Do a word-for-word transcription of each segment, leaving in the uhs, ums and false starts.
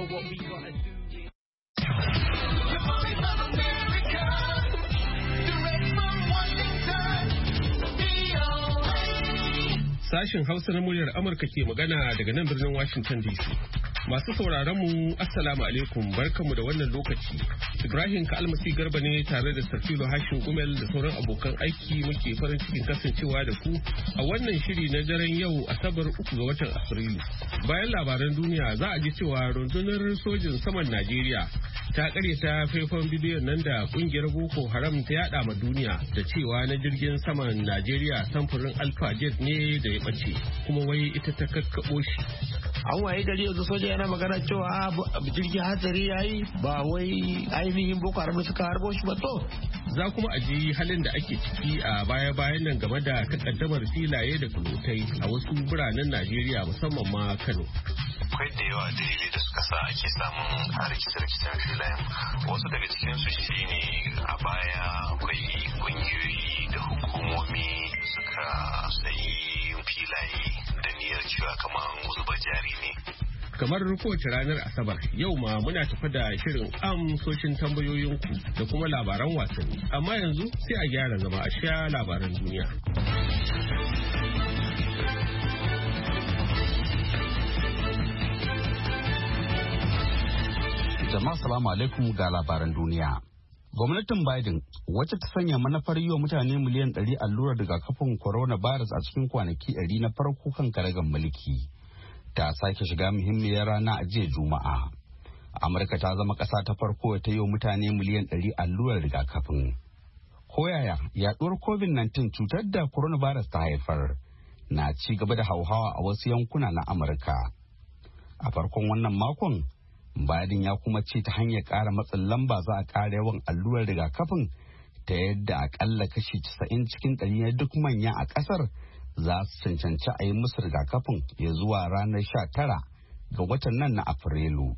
know what we gonna do. Sashen Hausa na muryar Amurka ke magana daga nan birnin Washington D C. Masu sauraron mu assalamu alaikum, barkamu da wannan lokaci. Ibrahim Kalmasi Garba ne tare da Sarfilo Hashin Gumel da sauran abokan aiki muke farin cikin kasancewa da ku a wannan shiri na daren yau Asabar uku ga watan Afrilu. Bayan labaran duniya za a ji cewa rundunar sojin saman Najeriya ta karyata faifan bidiyon nan da kungiyar Boko Haram ta yada ma duniya da cewa na jirgin saman Najeriya samfurin Alpha Jet ne da ya bace kuma wai ita ta kakkabo shi. An waye gari yanzu soja yana magana cewa jirgin hatsari yayi ba wai ainihin Boko Haram suka harbo shi ba to. Za kuma a ji halin da ake ciki a baya-bayan nan game da takaddamar filaye da kulotai a wasu biranen Najeriya musamman ma Kano. Akwai da yawa dalilai da suka sa ake samun rikice-rikicen filayen. Wasu daga cikinsu shine a baya akwai kungiyoyi da hukumomi suka sayi filaye da niyyar cewa kamar zuba jari ne. Kamar kowace ranar Asabar, yau ma muna tafi da shirin amsoshin tambayoyinku da kuma labaran wasanni. Amma yanzu sai a gyara zama a sha labaran duniya. Jama'a salamu alaikum ga labaran duniya. Gwamnatin Biden wacce ta sanya manufar yi wa mutane miliyan ɗari allurar rigakafin coronavirus a cikin kwanaki ɗari na farko kan karagar mulki ta sake shiga muhimmiyar rana a jiya Juma'a. Amurka ta zama ƙasa ta farko ta yi wa mutane miliyan ɗari allurar rigakafin. Koyaya yaɗuwar covid nineteen cutar da coronavirus ta haifar na ci gaba da hauhawa a wasu yankuna na Amurka. A farkon wannan makon Biden ya kuma ce ta hanyar ƙara matsin lamba za a ƙara yawan allurar rigakafin ta yadda akalla kashi casa'in cikin ɗari na duk manya a ƙasar za su cancanci a yi musu rigakafin ya zuwa ranar sha tara ga watan nan na Afrilu.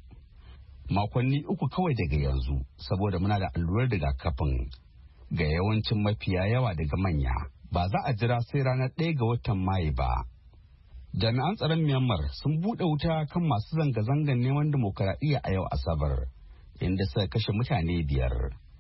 Makonni uku kawai daga yanzu saboda muna da allurar rigakafin ga yawancin mafiya yawa daga manya ba za a jira sai ranar ɗaya ga watan Mayu ba. Jami'an tsaron Myanmar sun buɗe wuta kan masu zanga-zangar neman dimokuraɗiyya a yau Asabar, inda suka kashe mutane biyar.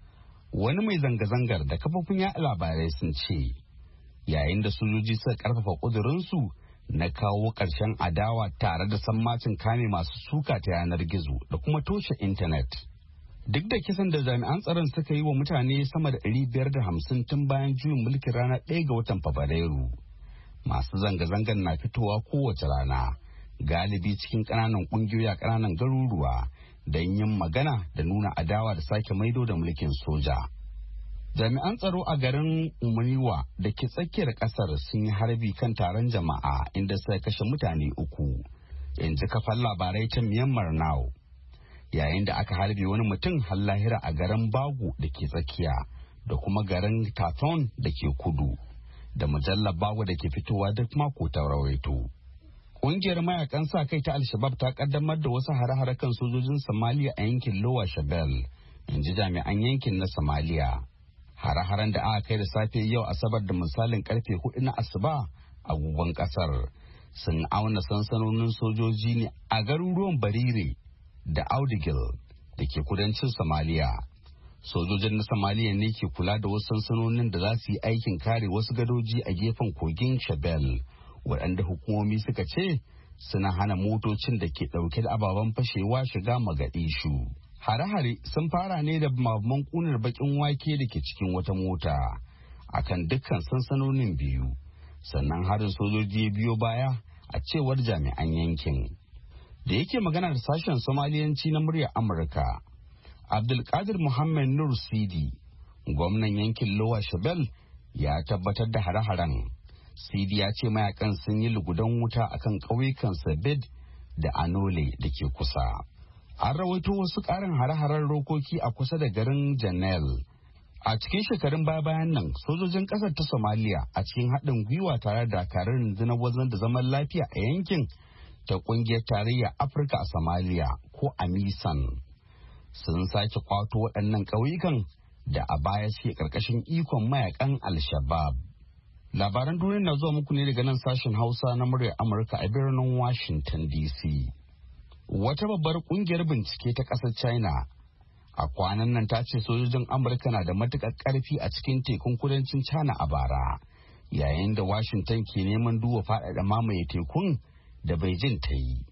Wani mai zanga-zangar da kafofin yaɗa labarai sun ce, yayin da sojoji suka ƙarfafa ƙudurinsu na kawo ƙarshen adawa tare da sammacin kame masu suka ta yanar gizo da kuma toshe intanet. Duk da kisan da jami'an tsaron suka yi wa mutane sama da ɗari biyar da hamsin tun bayan juyin mulkin ranar ɗaya ga watan Fabrairu. Masu zanga-zangar na fitowa kowace rana galibi cikin ƙananan ƙungiyoyi a ƙananan garuruwa don yin magana da nuna adawa da sake maido da mulkin soja. Jami'an tsaro a garin Umriwa da ke tsakiyar ƙasar sun yi harbi kan taron jama'a inda suka kashe mutane uku, in ji kafar labarai ta Myanmar Now. Yayin da aka harbe wani mutum har lahira a garin Bagu da ke tsakiya da kuma garin Tathon da ke kudu. Da mujallar Bago da ke fitowa duk mako ta rawaito. Ƙungiyar mayakan sa kai ta Al-Shabaab ta kaddamar da wasu hare-hare kan sojojin Somalia a yankin Lower Shabelle, in ji jami'an yankin na Somalia. Hare-haren da aka kai da safe yau Asabar da misalin karfe hudu na asuba a gugun kasar sun auna sansanonin sojoji ne a garuruwan Barire da Audigil da ke kudancin Somalia. Sojojin na Somalia ne ke kula da wasu sansanonin da za su yi aikin kare wasu gadoji a gefen kogin Shabelle, waɗanda hukumomi suka ce suna hana motocin da ke ɗauke da ababen fashewa shiga Mogadishu. Hare-hare sun fara ne da mabman ƙunar baƙin wake da ke cikin wata mota akan dukkan sansanonin biyu, sannan harin sojoji ya biyo baya a cewar jami'an yankin. Da yake magana da sashen Somaliyanci na muryar Amurka, Abdulkadir Muhammad Nur Sidi, gwamnan yankin Lower Shabelle, ya tabbatar da hare-haren. Sidi ya ce mayakan sun yi lugudan wuta akan ƙauyukan Sabed da Anole da ke kusa. An rawaito wasu ƙarin hare-haren rokoki a kusa da garin Janel. A cikin shekarun baya-bayan nan, sojojin ƙasar ta Somalia a cikin haɗin gwiwa tare da dakarun rundunar wanzar da zaman lafiya a yankin ta ƙungiyar tarayya Afirka a Somalia ko AMISOM sun sake kwato waɗannan ƙauyukan da a baya suke ƙarƙashin ikon mayakan Al-Shabaab. Labaran duniya na zuwa muku ne daga nan sashen Hausa na muryar Amurka a birnin Washington D C. Wata babbar kungiyar bincike ta ƙasar China a kwanan nan ta ce sojojin Amurka na da matuƙar ƙarfi a cikin tekun kudancin China a bara, yayin da Washington ke neman duba faɗaɗa mamaye tekun da Beijing ta yi.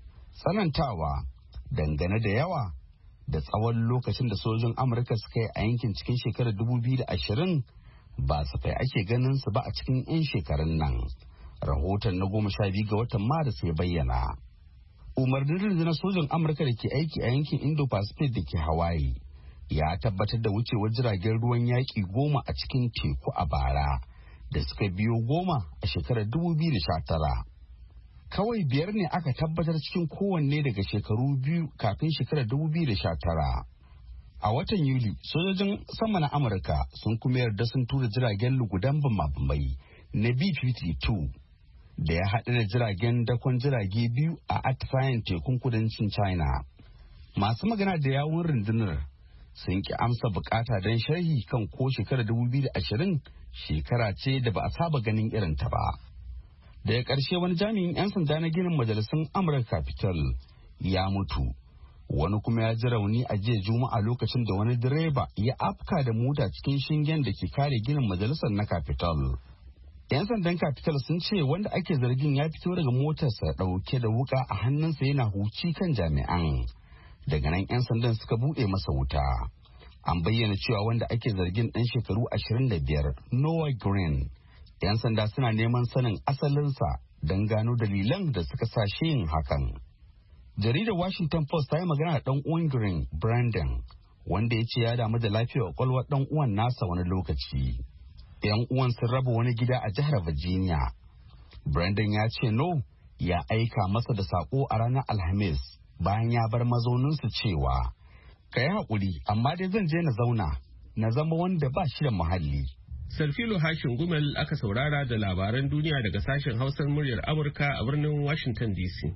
Tsanantawa dangane da yawa da tsawon lokacin da sojojin Amurka suka yi a yankin cikin shekarar dubu biyu da ashirin ba safai ake ganin su ba a cikin 'yan shekarun nan. Rahoton na goma sha biyu ga watan Maris ya bayyana. Umarnin rundunar sojan Amurka da ke aiki a yankin Indo-Pacific da ke Hawaii ya tabbatar da wucewar jiragen ruwan yaƙi goma a cikin teku a bara da suka biyo goma a shekarar dubu biyu da sha tara. Kawai biyar ne aka tabbatar cikin kowanne daga shekaru biyu kafin shekarar dubu biyu da sha tara. A watan Yuli, sojojin sama na Amurka sun kuma yarda sun tura jiragen lugudan bamabamai na B fifty-two da ya haɗu da jiragen dakon jirage biyu a atisayen tekun kudancin China. Masu magana da yawun rundunar sun ki amsa bukata don sharhi kan ko shekarar dubu biyu da ashirin shekara ce da ba a saba ganin irinta ba. Daga ƙarshe wani jami'in 'yan sanda na ginin majalisun Amurka Capitol ya mutu. Wani kuma ya ji rauni a jiya Juma'a lokacin da wani direba ya afka da mota cikin shingen da ke kare ginin majalisar na Capitol. 'Yan sandan Capitol sun ce wanda ake zargin ya fito daga motarsa ɗauke da wuka a hannunsa yana huci kan jami'an. Daga nan 'yan sandan suka buɗe masa wuta. An bayyana cewa wanda ake zargin ɗan shekaru ashirin da biyar, Noah Green. 'Yan sanda suna neman sanin asalinsa don gano dalilan da suka sa shi yin hakan. Jaridar Washington Post ta yi magana da ɗan uwan Green, Brandon, wanda ya ce ya damu da lafiyar kwakwalwar ɗan uwan nasa wani lokaci. 'Yan uwan sun raba wani gida a jihar Virginia. Brandon ya ce no ya aika masa da sako a ranar Alhamis bayan ya bar mazauninsu cewa, ka yi haƙuri amma dai zan je na zauna na zama wanda ba shi da muhalli. Sarfilo Hashin Gumel aka saurara da labaran duniya daga sashen Hausar muryar Amurka a birnin Washington D C.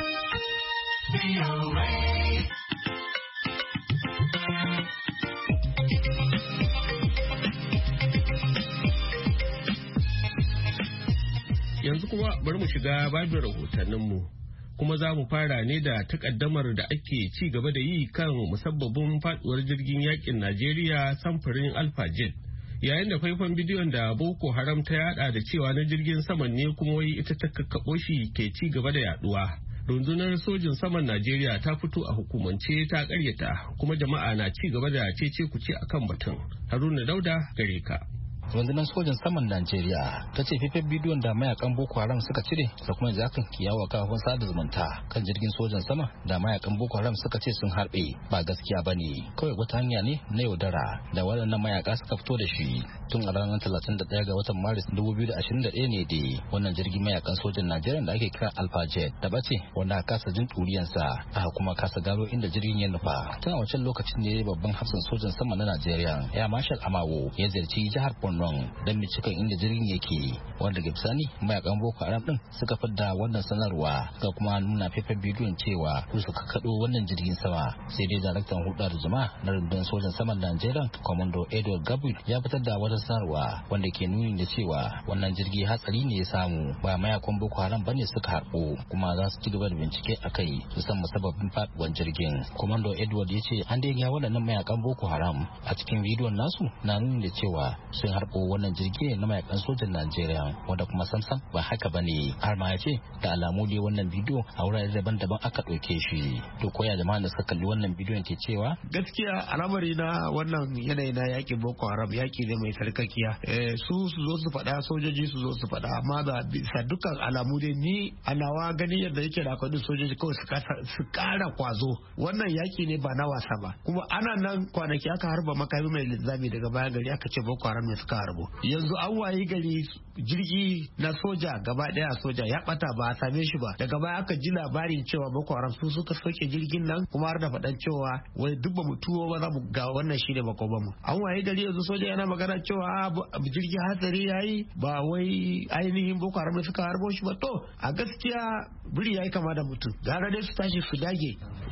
Yanzu kuma bari mu shiga babin rahotanninmu. Kuma za mu fara ne da takaddamar da ake ci gaba da yi kan musabbabin faduwar jirgin yakin Najeriya samfurin Alpha Jet. Yayin da faifan bidiyon da Boko Haram ta yada da cewa na jirgin saman ne kuma wai ita ta kakkaɓo shi ke ci gaba da yaduwa. Rundunar sojin saman Najeriya ta fito a hukumance ta karyata kuma jama'a na ci gaba da cece kuce akan batun. Haruna Dauda gare ka. rundunar sojan saman Najeriya ta ce faifan bidiyon da mayakan Boko Haram suka cire da kuma zakan kiyawa kafin sada zumunta kan jirgin sojan sama da mayakan Boko Haram suka ce sun harbe ba gaskiya bane, kawai wata hanya ne na yaudara da waɗannan mayaka suka fito da shi tun a ranar talatin da ɗaya ga watan Maris dubu biyu da ashirin da ɗaya ne dai wannan jirgin mayakan sojan Najeriya da ake kira Alpha Jet da bace wanda aka kasa jin turiyansa aka kuma kasa gano inda jirgin ya nufa. Tun a wancan lokacin ne babban hafsan sojan sama na Najeriya ya Marshal Amawo ya ziyarci jihar Borno don binciken inda jirgin yake, wanda ga bisani mayakan Boko Haram din suka fidda wannan sanarwa ga kuma nuna faifan bidiyon cewa su suka kado wannan jirgin sama. Sai dai daraktan hulɗar jama'a na rundunar sojan saman Najeriya Commando Edward Gabriel ya fitar da wata sanarwa wanda ke nuni da cewa wannan jirgi hatsari ne ya samu ba mayakan Boko Haram bane suka harbo, kuma za su ci gaba da bincike akai su san musabbabin faduwar jirgin. Commando Edward ya ce an dai ga waɗannan mayakan Boko Haram a cikin bidiyon nasu na nuni da cewa sun harbo wannan jirgi na mayakan sojan Najeriya wanda kuma samsam ba haka bane. Har ma ya ce da alamu dai wannan bidiyo a wurare daban-daban aka ɗauke shi. To koya jama'a da suka kalli wannan bidiyon ke cewa gaskiya al'amari na wannan yanayi na yakin Boko Haram yaki ne mai sarkakiya. Eh, su su zo su faɗa, sojoji su zo su faɗa, amma ba bisa dukkan alamu dai ni a nawa gani yadda yake da akwai sojoji kawai su kara kwazo. Wannan yaki ne ba na wasa ba, kuma ana nan kwanaki aka harba makami mai linzami daga bayan gari aka ce Boko Haram ne suka harbo. Yanzu an wayi gari jirgi na soja gaba daya soja ya bata ba a same shi ba. Daga baya aka ji labarin cewa Boko Haram su suka soke jirgin nan, kuma har da faɗan cewa wai duk ba mu tuwo ba za mu ga wannan shine bako ba mu. An wayi gari yanzu soja yana magana cewa jirgi hatsari yayi ba wai ainihin Boko Haram suka harbo shi ba. To a gaskiya biri yayi kama da mutum, gara dai su tashi su dage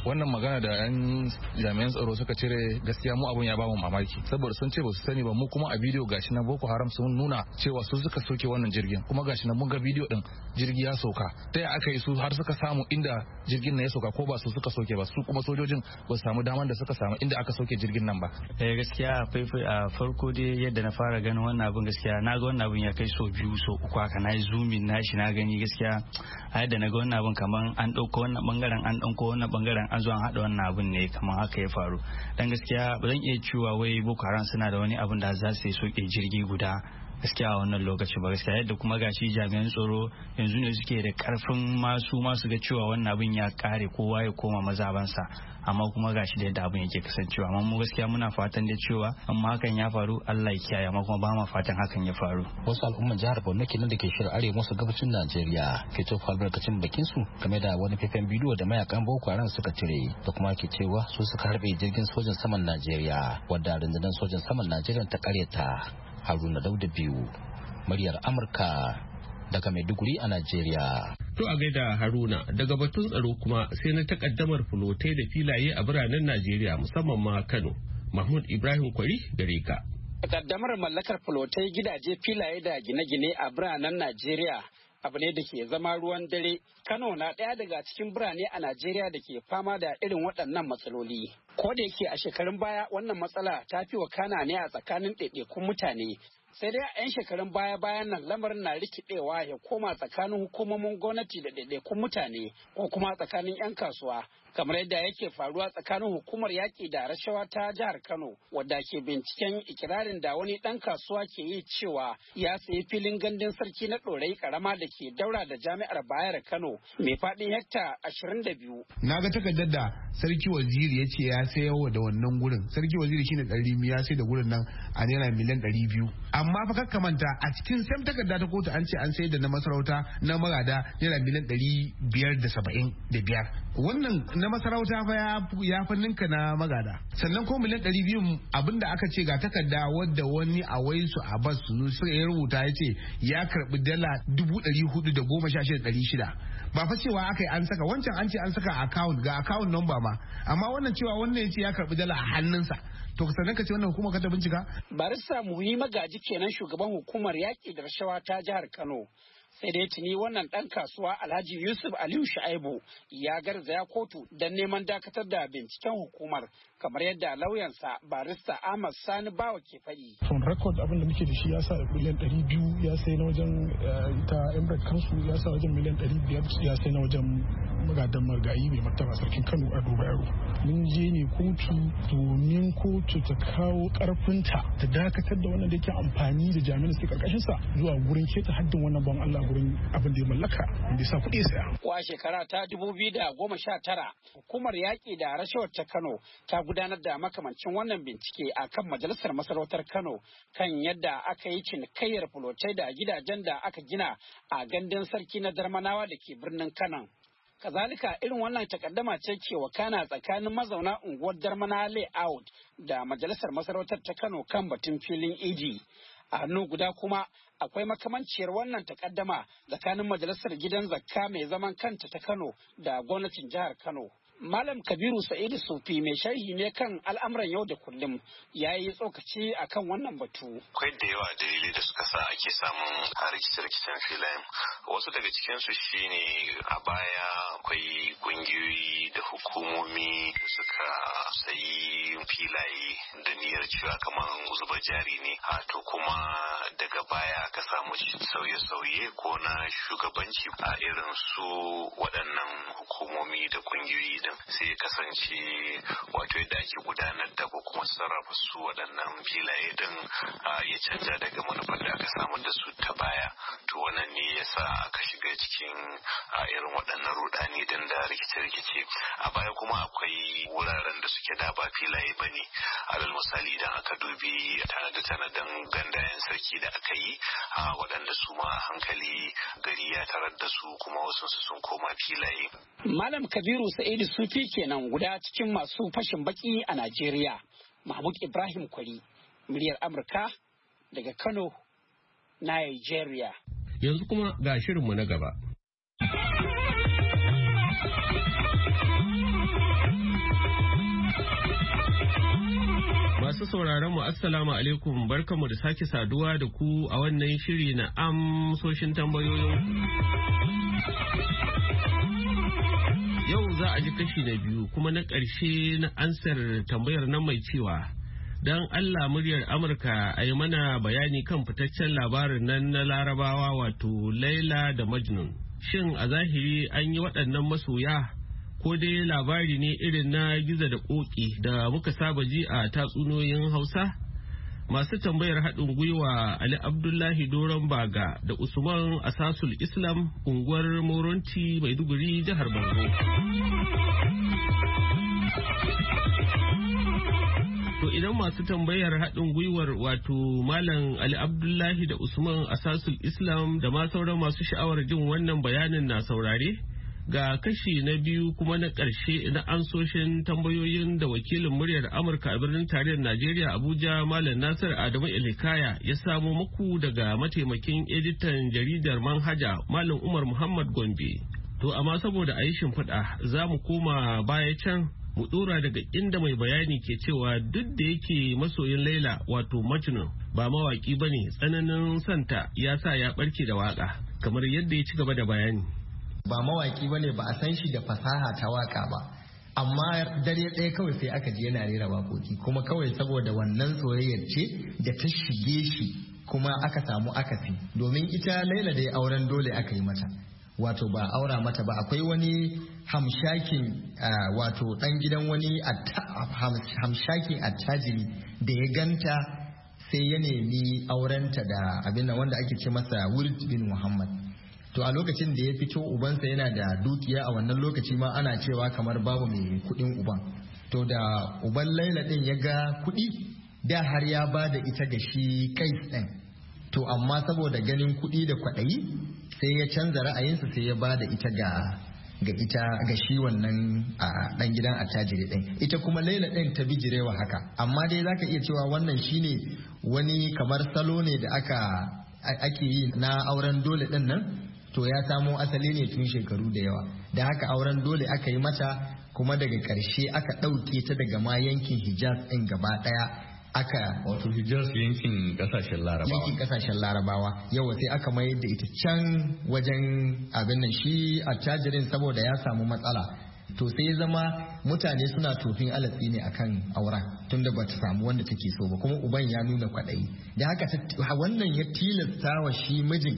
wannan magana da yan jami'an tsaro suka cire gaskiya mu abun ya ba mu mamaki saboda sun ce ba su sani ba mu kuma a bidiyo gashi na Boko Haram sun nuna cewa su suka soke wannan jirgin kuma gashi na mun ga bidiyo din jirgi ya sauka ta ya aka yi su har suka samu inda jirgin na ya sauka ko ba su suka soke ba su kuma sojojin ba su samu daman da suka samu inda aka sauke jirgin nan ba. Eh gaskiya a farko dai yadda na fara ganin wannan abun gaskiya na ga wannan abun ya kai so biyu so uku haka na yi zoomin na shi na gani gaskiya a yadda na ga wannan abun kaman an ɗauko wannan bangaren an ɗauko wannan bangaren an zo an haɗa wannan abun ne kaman haka ya faru dan gaskiya ba zan iya cewa wai Boko Haram suna da wani abun da za su yi soke jirgi guda gaskiya a wannan lokaci ba gaskiya yadda kuma gashi jami'an tsaro yanzu ne suke da karfin masu masu ga cewa wannan abin ya kare kowa ya koma mazabansa amma kuma gashi da yadda abin yake kasancewa amma mu gaskiya muna fatan da cewa amma hakan ya faru Allah ya kiyaye amma kuma ba mu fatan hakan ya faru. Wasu al'umman jihar Borno kenan da ke shirin arewa maso gabacin Najeriya ke tofa albarkacin bakin su game da wani faifan bidiyo da mayakan Boko Haram suka cire da kuma ke cewa su suka harbe jirgin sojan saman Najeriya wadda rundunar sojan saman Najeriya ta karyata. Haruna Dauda biyu, muryar Amurka daga Maiduguri a Najeriya. To a gaida Haruna, daga batun tsaro kuma sai na takaddamar fulotai da filaye a biranen Najeriya musamman ma Kano. Mahmud Ibrahim Kwari gare ka. Takaddamar mallakar fulotai gidaje filaye da gine-gine a biranen Najeriya abu ne da ke zama ruwan dare. Kano na ɗaya daga cikin birane a Najeriya da ke fama da irin waɗannan matsaloli. Ko da yake a shekarun baya wannan matsala ta fi wakana ne a tsakanin ɗaiɗaikun mutane. Sai dai a 'yan shekarun baya-bayan nan lamarin na rikidewa ya koma tsakanin hukumomin gwamnati da ɗaiɗaikun mutane ko kuma tsakanin 'yan kasuwa. Kamar yadda yake faruwa tsakanin hukumar yaƙi da rashawa ta jihar Kano wadda ke binciken ikirarin da wani ɗan kasuwa ke yi cewa ya sayi filin gandun sarki na ɗorayi ƙarama da ke daura da jami'ar Bayero Kano mai faɗin hekta ashirin da biyu. Na ga takardar da sarki waziri ya ce ya sayo da wannan gurin. Sarki waziri shine ɗari ya sai da gurin nan a naira miliyan ɗari biyu. Amma fa kakka manta a cikin sam takarda ta kotu an ce an sayar da na masarauta na magada naira miliyan ɗari biyar da saba'in da biyar. Wannan na masarauta fa ya fi ninka na magada sannan ko miliyan ɗari biyu abinda aka ce ga takarda wadda wani a waisu a bas su ya rubuta ya ce ya karbi dala dubu ɗari hudu da goma sha shida ɗari shida ba fa cewa aka yi an saka wancan an ce an saka account ga account number ma amma wannan cewa wannan ya ce ya karbi dala a hannunsa to sannan ka ce wannan hukumar ka ta bincika. Barista Muhi Magaji kenan shugaban hukumar yaƙi da rashawa ta jihar Kano. Sai dai tuni wannan ɗan kasuwa Alhaji Yusuf Aliyu Shu'aibu ya garzaya kotu don neman dakatar da binciken hukumar kamar yadda lauyansa barista Ahmad Sani Bawa ke faɗi. From record abin da muke da shi ya sa miliyan ɗari biyu ya sai na wajen ita Emirates Council ya sa wajen miliyan ɗari biyar ya sai na wajen magadan margayi mai martaba sarkin Kano a Dubayaro. Mun je ne kotu domin kotu ta kawo karfinta ta dakatar da wannan da yake amfani da jami'an da suke karkashin sa zuwa gurin keta haddin wannan ban Allah gurin abin da ya mallaka da sa kuɗi saya. Wa shekara ta dubu biyu da goma sha tara hukumar yaƙi da rashawar ta Kano ta gudanar da makamancin wannan bincike a kan majalisar masarautar Kano kan yadda aka yi cinikayyar fulotai da gidajen da aka gina a gandun sarki na Darmanawa da ke birnin Kano. Kazalika irin wannan takaddama ce ke wakana tsakanin mazauna unguwar Darmana layout da majalisar masarautar ta Kano kan batun filin idi. A hannu guda kuma akwai makamanciyar wannan takaddama tsakanin majalisar gidan zakka mai zaman kanta ta Kano da gwamnatin jihar Kano. Malam Kabiru Sa'idu Sufi mai sharhi ne kan al'amuran yau da kullum ya yi tsokaci a kan wannan batu. Akwai da yawa dalilai da suka sa ake samun rikice-rikicen filayen. Wasu daga cikinsu shine a baya akwai kungiyoyi da hukumomi da suka sayi filaye da niyyar cewa kamar zuba jari ne. A to kuma daga baya aka samu sauye-sauye ko na shugabanci a irin su waɗannan hukumomi da kungiyoyi din sai ya kasance wato yadda ake gudanar da ko kuma sarrafa su waɗannan filaye din ya canja daga manufar da aka samu da su ta baya to wannan ne yasa aka shiga cikin irin waɗannan rudani din da rikice-rikice a baya kuma akwai wuraren da suke da ba filaye bane alal misali idan aka dubi tanade-tanaden gandayen sarki da aka yi waɗanda su ma hankali gari ya tarar da su kuma wasu sun koma filaye. Malam Kabiru Sa'idu Sufi kenan guda cikin masu fashin baki a Najeriya. Mahmud Ibrahim Kwari, muryar Amurka daga Kano, Nigeria. Yanzu kuma ga shirinmu na gaba. sauraron mu assalamu alaikum barkamu da sake saduwa da ku a wannan shiri na amsoshin tambayoyin. Yau za a ji kashi na biyu kuma na ƙarshe na ansar tambayar nan mai cewa don Allah muryar Amurka a yi mana bayani kan fitaccen labarin nan na Larabawa wato Laila da Majnun. Shin a zahiri an yi waɗannan masoya ko dai labari ne irin na gizo da ƙoƙi da muka saba ji a tatsuniyoyin Hausa? Masu tambayar haɗin gwiwa Ali Abdullahi Doron Baga da Usman Asasul Islam unguwar Moronti Maiduguri jihar Borno. To idan masu tambayar haɗin gwiwar wato Malam Ali Abdullahi da Usman Asasul Islam da ma sauran masu sha'awar jin wannan bayanin na saurare? Ga kashi na biyu kuma na ƙarshe na ansoshin tambayoyin da wakilin muryar Amurka a birnin tarayyar Najeriya Abuja Malam Nasir Adamu Elikaya ya samo muku daga mataimakin editan jaridar Manhaja Malam Umar Muhammad Gombe. To amma saboda a yi shimfiɗa za mu koma baya can mu ɗora daga inda mai bayani ke cewa duk da yake masoyin Laila wato Majnun ba mawaƙi ba ne tsananin santa ya sa ya ɓarke da waƙa kamar yadda ya ci gaba da bayani. Ba mawaki bane ba a san shi da fasaha ta waka ba amma dare ɗaya kawai sai aka ji yana rera waƙoƙi kuma kawai saboda wannan soyayyar ce da ta shige shi kuma aka samu akasi domin ita Laila dai auren dole aka yi mata wato ba aura mata ba akwai wani hamshakin wato dan gidan wani hamshakin attajiri da ya ganta sai ya nemi aurenta da abin wanda ake ce masa Wird bin Muhammad. To a lokacin da ya fito ubansa yana da dukiya a wannan lokaci ma ana cewa kamar babu mai kuɗin uban. To da uban Laila din ya ga kuɗi da har ya ba da ita ga shi Kais ɗin. To amma saboda ganin kuɗi da kwaɗayi sai ya canza ra'ayinsa sai ya ba da ita ga ga ita ga shi wannan ɗan gidan attajiri ɗin. Ita kuma Laila ɗin ta bijirewa haka. Amma dai zaka iya cewa wannan shine wani kamar salo ne da aka ake yi na auren dole ɗin nan. To ya samo asali ne tun shekaru da yawa da haka auren dole aka yi mata kuma daga ƙarshe aka ɗauke ta daga ma yankin Hijaz ɗin gaba ɗaya aka wato Hijaz yankin ƙasashen Larabawa yankin ƙasashen Larabawa yawa sai aka mayar da ita can wajen abin nan shi attajirin saboda ya samu matsala to sai zama mutane suna tofin alatsi ne akan auren tunda ba ta samu wanda take so ba kuma uban ya nuna kwaɗayi da haka wannan ya tilasta wa shi mijin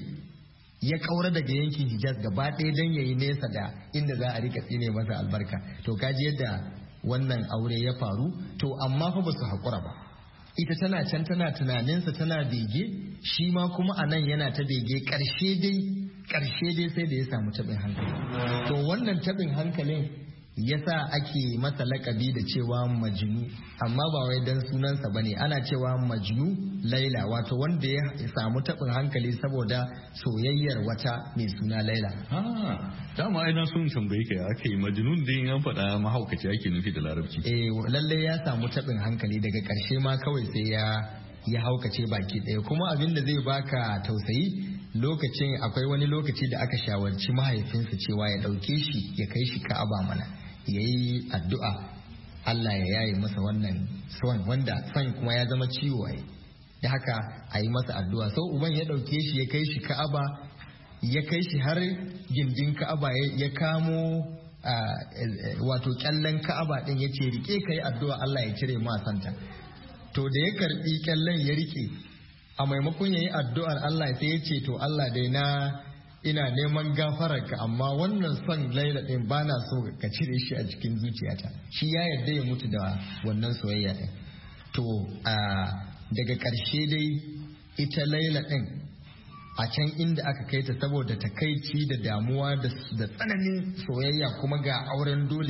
ya kaura daga yankin Hijaz gaba ɗaya don yayi nesa da inda za a rika tsine masa albarka to kaji yadda wannan aure ya faru to amma fa ba su haƙura ba ita tana can tana tunaninsa tana bege shi ma kuma a nan yana ta bege ƙarshe dai ƙarshe dai sai da ya samu taɓin hankali to wannan taɓin hankalin yasa ake masa lakabi da cewa Majnu amma ba wai dan sunansa bane ana cewa Majnu Laila wato wanda ya samu tabin hankali saboda soyayyar wata mai suna Laila. Ah, dama ai na sun tambaye ka ake Majnun din an faɗa mahaukaci ake nufi da Larabci. Eh lalle ya samu tabin hankali daga ƙarshe ma kawai sai ya ya haukace baki ɗaya kuma abin da zai baka tausayi lokacin akwai wani lokaci da aka shawarci mahaifinsa cewa ya ɗauke shi ya kai shi Ka'aba mana. Ya yi addu'a Allah ya yaye masa wannan son wanda son kuma ya zama ciwo ai da haka a yi masa addu'a sau uban ya ɗauke shi ya kai shi Ka'aba ya kai shi har gindin Ka'aba ya kamo wato kyallen Ka'aba ɗin ya ce rike ka yi addu'a Allah ya cire ma santa to da ya karɓi kyallen ya rike a maimakon ya yi addu'ar Allah sai ya ce to Allah dai na ina neman gafararka amma wannan son Laila din bana so ka cire shi a cikin zuciyata shi ya yarda ya mutu da wannan soyayya din to daga ƙarshe dai ita Laila din a can inda aka kai ta saboda takaici da damuwa da tsananin soyayya kuma ga auren dole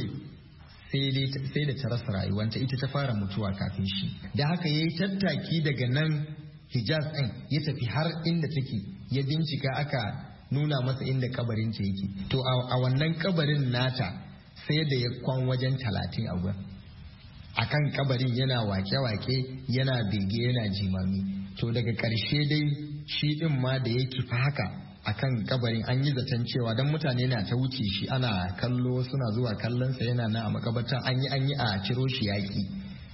sai da ta rasa rayuwanta ita ta fara mutuwa kafin shi da haka yayi tattaki daga nan Hijaz din ya tafi har inda take ya bincika aka nuna masa inda kabarin ta yake to a wannan kabarin nata sai da ya kwan wajen talatin a gurin akan kabarin yana wake-wake yana bege yana jimami to daga karshe dai shi din ma da yake fa haka akan kabarin an yi zaton cewa dan mutane na ta wuce shi ana kallo suna zuwa kallonsa yana nan a makabartan an yi an yi a ciro shi yaki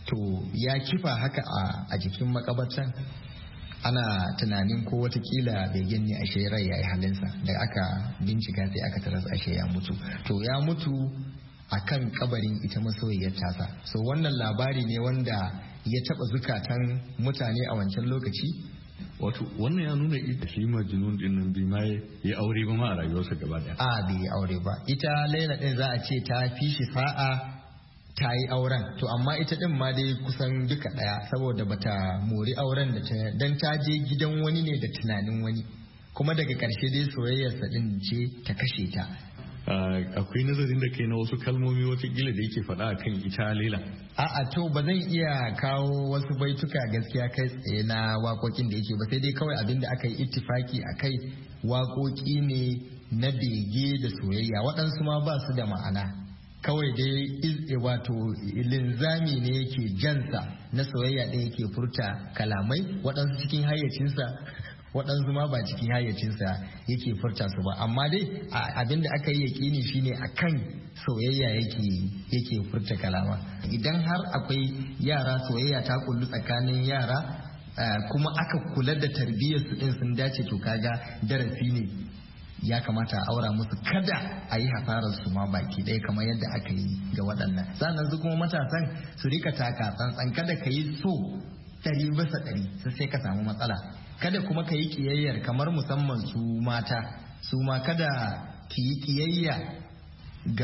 to ya kifa haka a jikin makabartan ana tunanin ko watakila bai gani ashe rai ya yi halinsa da aka bincika sai aka taras ashe ya mutu to ya mutu a kan kabarin ita masoyiyar tasa so wannan labari ne wanda ya taba zukatan mutane a wancan lokaci. Wato wannan ya nuna ita shi Majnun din nan bai ma ya aure ba ma a rayuwarsa gaba daya. A bai aure ba. Ita Laila din za a ce ta fi shi sa'a ta yi auren to amma ita din ma dai kusan duka daya saboda bata mori auren da ta dan ta je gidan wani ne da tunanin wani kuma daga karshe dai soyayyarsa din ce ta kashe ta. Akwai nazarin da kai na wasu kalmomi watakila da yake faɗa a kan ita Laila. A'a to ba zan iya kawo wasu baituka gaskiya kai tsaye na waƙoƙin da yake ba sai dai kawai abin da aka yi ittifaki a kai waƙoƙi ne na bege da soyayya waɗansu ma ba su da ma'ana kawai dai wato linzami ne yake jansa na soyayya ɗaya yake furta kalamai waɗansu cikin hayyacinsa waɗansu ma ba cikin hayyacinsa yake furta su ba amma dai abinda aka yi yaƙini shine akan soyayya yake yake furta kalama idan har akwai yara soyayya ta kullu tsakanin yara kuma aka kula da tarbiyyar su din sun dace to kaga darasi ne ya kamata a aura musu kada a yi hasarar su ma baki ɗaya kamar yadda aka yi ga waɗannan sannan su kuma matasan su rika taka tsantsan kada ka yi so ɗari bisa ɗari sai ka samu matsala kada kuma ka yi kiyayyar kamar musamman su mata su ma kada ki yi kiyayya ga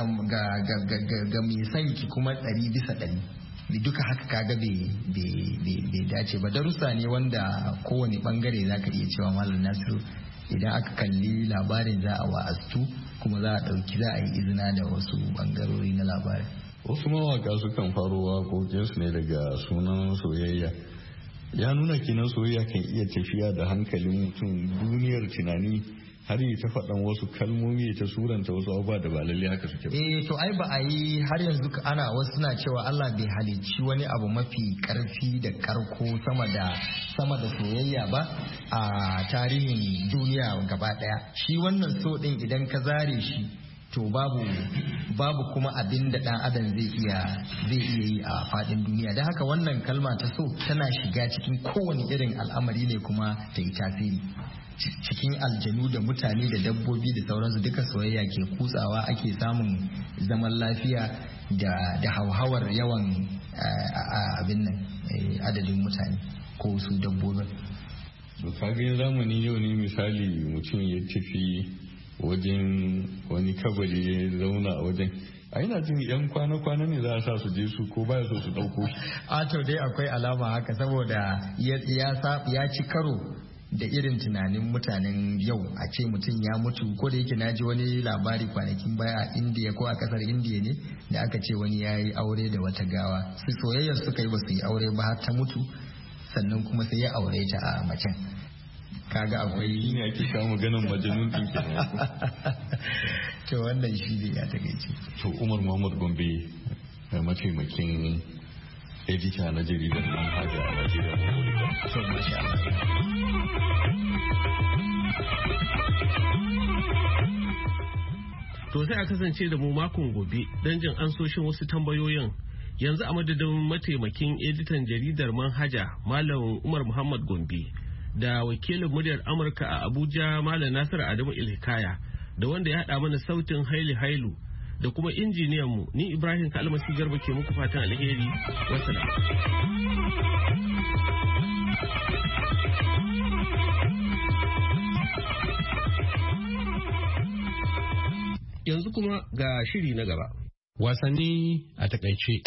mai son ki kuma ɗari bisa ɗari duka haka kaga bai dace ba darussa ne wanda kowane bangare za ka iya cewa malam Nasiru idan aka kalli labarin za a wa'astu kuma za a ɗauki za a yi izina da wasu bangarori na labarin. Wasu mawaka sukan faro waƙoƙinsu ne daga sunan soyayya. Ya nuna kenan soyayya kan iya tafiya da hankalin mutum duniyar tunani har yi ta faɗan wasu kalmomi ta suranta wasu abubuwa da ba lalle haka suke ba. Eh to ai ba a yi har yanzu ana wasu suna cewa Allah bai halicci wani abu mafi karfi da karko sama da sama da soyayya ba a tarihin duniya gaba daya. Shi wannan so din idan ka zare shi to babu babu kuma abin da dan adam zai iya zai iya yi a fadin duniya don haka wannan kalma ta so tana shiga cikin kowane irin al'amari ne kuma ta yi tasiri cikin aljanu da mutane da dabbobi da sauransu duka soyayya ke kutsawa ake samun zaman lafiya da da hauhawar yawan abin nan adadin mutane ko su dabbobin. to kagin zamani yau ne misali mutum ya tafi wajen wani kabari ya zauna a wajen a yana jin yan kwana-kwana ne za a sa su je su ko baya so su dauko shi. a to dai akwai alama haka saboda ya ci karo da irin tunanin mutanen yau a ce mutum ya mutu ko da yake na ji wani labari kwanakin baya a indiya ko a kasar indiya ne da aka ce wani ya yi aure da wata gawa su soyayyar suka yi ba su yi aure ba har ta mutu sannan kuma sai ya aure ta a macen kaga akwai shi ne ake kawo maganin majanun din kenan to wannan shi ne ya takeice to Umar Muhammad Gombe mataimakin edita na jaridar Manhaja a Najeriya to masha Allah. To sai a kasance da mu makon gobe don jin ansoshin wasu tambayoyin. Yanzu a madadin mataimakin editan jaridar Manhaja Malam Umar Muhammad Gombe da wakilin muryar Amurka a Abuja Malam Nasiru Adamu Ilhikaya da wanda ya haɗa mana sautin Haili Hailu da kuma injiniyan mu ni Ibrahim Kalmasi Garba ke muku fatan alheri. Wassalam. Yanzu kuma ga shiri na gaba. Wasanni a takaice.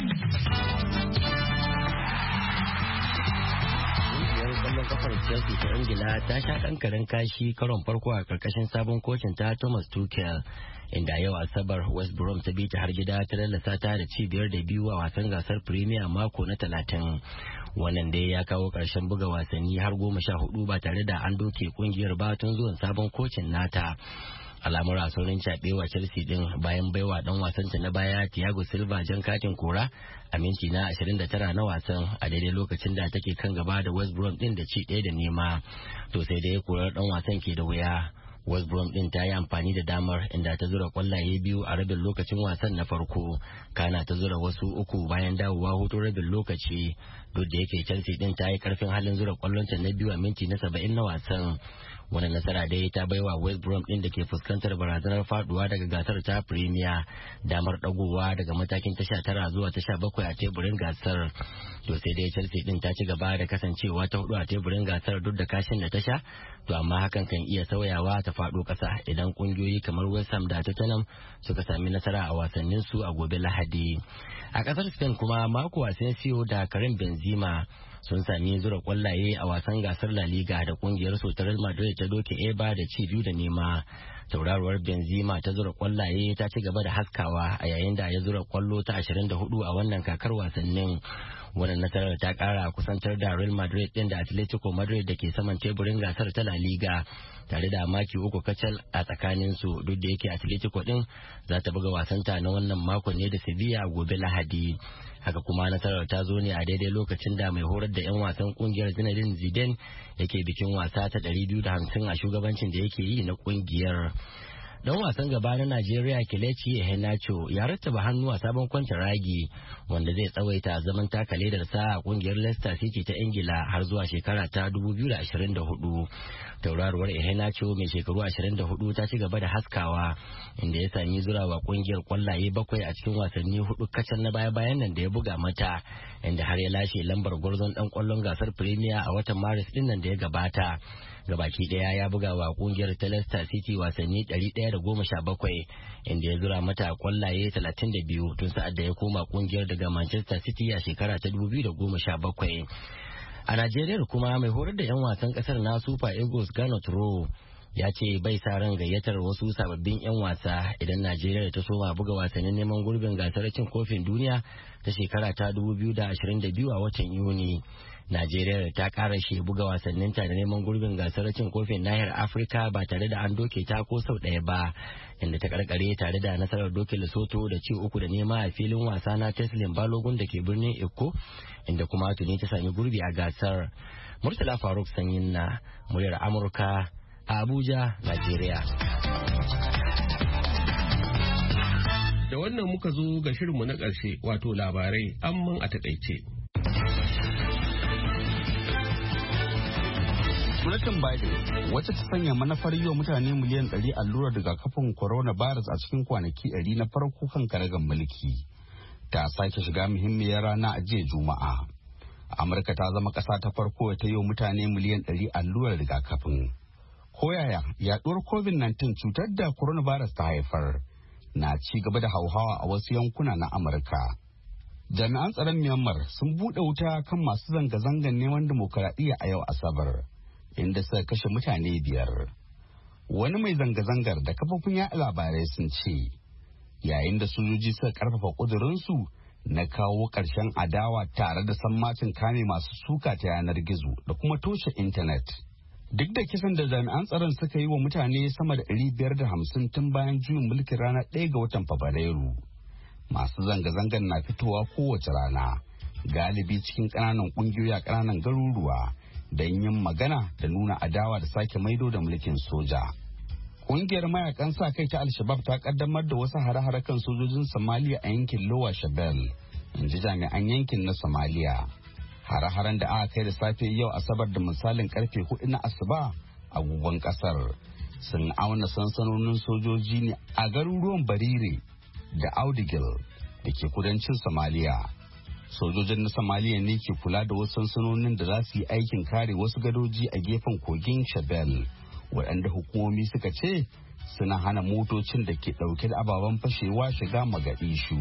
Ƙwallon kafar Chelsea ta Ingila ta sha kankarin kashi karon farko a karkashin sabon kocin ta Thomas Tuchel, inda yau Asabar West Brom ta bi ta har gida ta lallasa ta da ci biyar da biyu a wasan gasar Premier mako na talatin. Wannan dai ya kawo ƙarshen buga wasanni har goma sha hudu ba tare da an doke kungiyar ba tun zuwan sabon kocin nata. Al'amura saurin caɓewa Chelsea din bayan baiwa dan wasanta na baya Thiago Silva jan katin kora a minti na ashirin da tara na wasan a daidai lokacin da take kan gaba da West Brom din da ci ɗaya da nema. To sai da ya korar dan wasan ke da wuya. West Brom din ta yi amfani da damar inda ta zura kwallaye biyu a rabin lokacin wasan na farko, kana ta zura wasu uku bayan dawowa hutun rabin lokaci, duk da yake Chelsea din ta yi karfin halin zura kwallonta na biyu a minti na saba'in na wasan. Wani nasara dai ta baiwa West Brom din da ke fuskantar barazanar faduwa daga gasar ta Premier damar dagowa daga matakin ta sha tara zuwa ta sha bakwai a teburin gasar. To sai dai Chelsea din ta ci gaba da kasancewa ta hudu a teburin gasar duk da kashin da ta sha, to amma hakan kan iya sauyawa ta fado kasa idan kungiyoyi kamar West Ham da Tottenham suka sami nasara a wasannin su a gobe Lahadi. A kasar Spain kuma Marco Asensio da Karim Benzema sun sami zura kwallaye a wasan gasar La Liga da kungiyar su ta Real Madrid ta doke Eibar da ci biyu da nema. Tauraruwar Benzema ta zura kwallaye ta ci gaba da haskawa a yayin da ya zura kwallo ta ashirin da hudu a wannan kakar wasannin. Wannan nasarar ta kara kusantar da Real Madrid din da Atletico Madrid da ke saman teburin gasar ta La Liga tare da maki uku kacal a tsakanin su, duk da yake Atletico din za ta buga wasanta na wannan makon ne da Sevilla gobe Lahadi. Haka kuma nasarar ta zo ne a daidai lokacin da mai horar da 'yan wasan kungiyar Zinedine Zidane yake bikin wasa ta ɗari biyu da hamsin a shugabancin da yake yi na kungiyar. Dan wasan gaba na Najeriya Kelechi Iheanacho ya rattaba hannu a sabon kwantaragi wanda zai tsawaita zaman taka ledarsa a kungiyar Leicester City ta Ingila har zuwa shekara ta dubu biyu da ashirin da hudu. Tauraruwar Iheanacho mai shekaru ashirin da hudu ta ci gaba da haskawa inda ya sami zurawa kungiyar kwallaye bakwai a cikin wasanni hudu kacal na baya-bayan nan da ya buga mata, inda har ya lashe lambar gwarzon dan kwallon gasar Premier a watan Maris din nan da ya gabata. Gabaki daya ya buga wa kungiyar ta Leicester City wasanni ɗari ɗaya da goma sha bakwai inda ya zura mata kwallaye talatin da biyu tun sa'ad da ya koma kungiyar daga Manchester City a shekara ta dubu biyu da goma sha bakwai. A Najeriya kuma mai horar da 'yan wasan kasar na Super Eagles Gernot Rohr ya ce bai sa ran gayyatar wasu sababbin 'yan wasa idan Najeriya ta soma buga wasannin neman gurbin gasar cin kofin duniya ta shekara ta dubu biyu da ashirin da biyu a watan Yuni. Najeriya ta kara shi buga wasanninta da neman gurbin gasar cin kofin nahiyar Afirka ba tare da an doke ta ko sau ɗaya ba, inda ta karkare tare da nasarar doke Lesotho da ci uku da nema a filin wasa na Teslim Balogun da ke birnin Eko, inda kuma tuni ta sami gurbi a gasar. Murtala Faruk Sanyin na muryar Amurka a Abuja, Najeriya. Da wannan muka zo ga shirinmu na ƙarshe, wato labarai amman a takaice. Gwamnatin Biden wacce ta sanya manufar yi wa mutane miliyan ɗari allurar rigakafin coronavirus a cikin kwanaki ɗari na farko kan karagar mulki ta sake shiga muhimmiyar rana a jiya Juma'a. Amurka ta zama ƙasa ta farko ta yi wa mutane miliyan ɗari allurar rigakafin. Koyaya yaɗuwar covid nineteen cutar da coronavirus ta haifar na ci gaba da hauhawa a wasu yankuna na Amurka. Jami'an tsaron Myanmar sun buɗe wuta kan masu zanga-zangar neman dimokuraɗiyya a yau Asabar, inda suka kashe mutane biyar. Wani mai zanga-zangar da kafofin yaɗa labarai sun ce, yayin da sojoji suka karfafa ƙudurinsu na kawo ƙarshen adawa tare da sammacin kame masu suka ta yanar gizo da kuma toshe intanet. Duk da kisan da jami'an tsaron suka yi wa mutane sama da ɗari biyar da hamsin tun bayan juyin mulkin ranar ɗaya ga watan Fabrairu, masu zanga-zangar na fitowa kowace rana, galibi cikin ƙananan ƙungiyoyi a ƙananan garuruwa, don yin magana da nuna adawa da sake maido da mulkin soja. Ƙungiyar mayakan sa kai ta Al-Shabaab ta kaddamar da wasu hare-hare kan sojojin Somalia a yankin Lower Shabelle, in ji jami'an yankin na Somalia. Hare-haren da aka kai da safe yau Asabar da misalin karfe hudu na asuba a agogon kasar sun auna sansanonin sojoji ne a garuruwan Barire da Audigil da ke kudancin Somalia. Sojojin na Somalia ne ke kula da wasu sansanonin da za su yi aikin kare wasu gadoji a gefen kogin Shabelle, waɗanda hukumomi suka ce suna hana motocin da ke ɗauke da ababen fashewa shiga Mogadishu.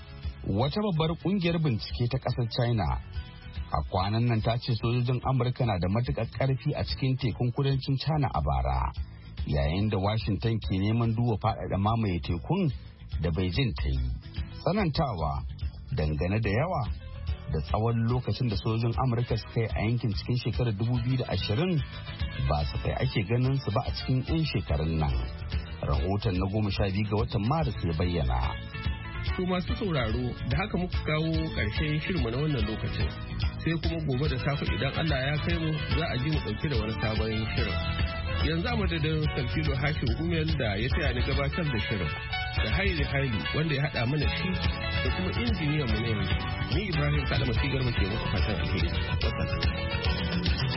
Wata babbar ƙungiyar bincike ta ƙasar China a kwanan nan ta ce sojojin Amurka na da matuƙar ƙarfi a cikin tekun kudancin China a bara, yayin da Washington ke neman duba faɗaɗa mamaye tekun da Beijing ta yi. Tsanantawa dangane da yawa da tsawon lokacin da sojojin Amurka suka yi a yankin cikin shekarar dubu biyu da ashirin ba su kai ake ganin su ba a cikin 'yan shekarun nan. Rahoton na goma sha biyu ga watan Maris ya bayyana. To masu sauraro da haka muka kawo ƙarshen shirinmu na wannan lokacin. Sai kuma gobe da safe idan Allah ya kai mu za a ji mu ɗauke da wani sabon shirin. Yanzu a madadin Sarfilo Hashin Gumel da ya taya ni gabatar da shirin da Haili Haili wanda ya haɗa mana shi da kuma injiniyan mu ne yanzu. Ni Ibrahim Kalama Garba ke muku fatan alheri.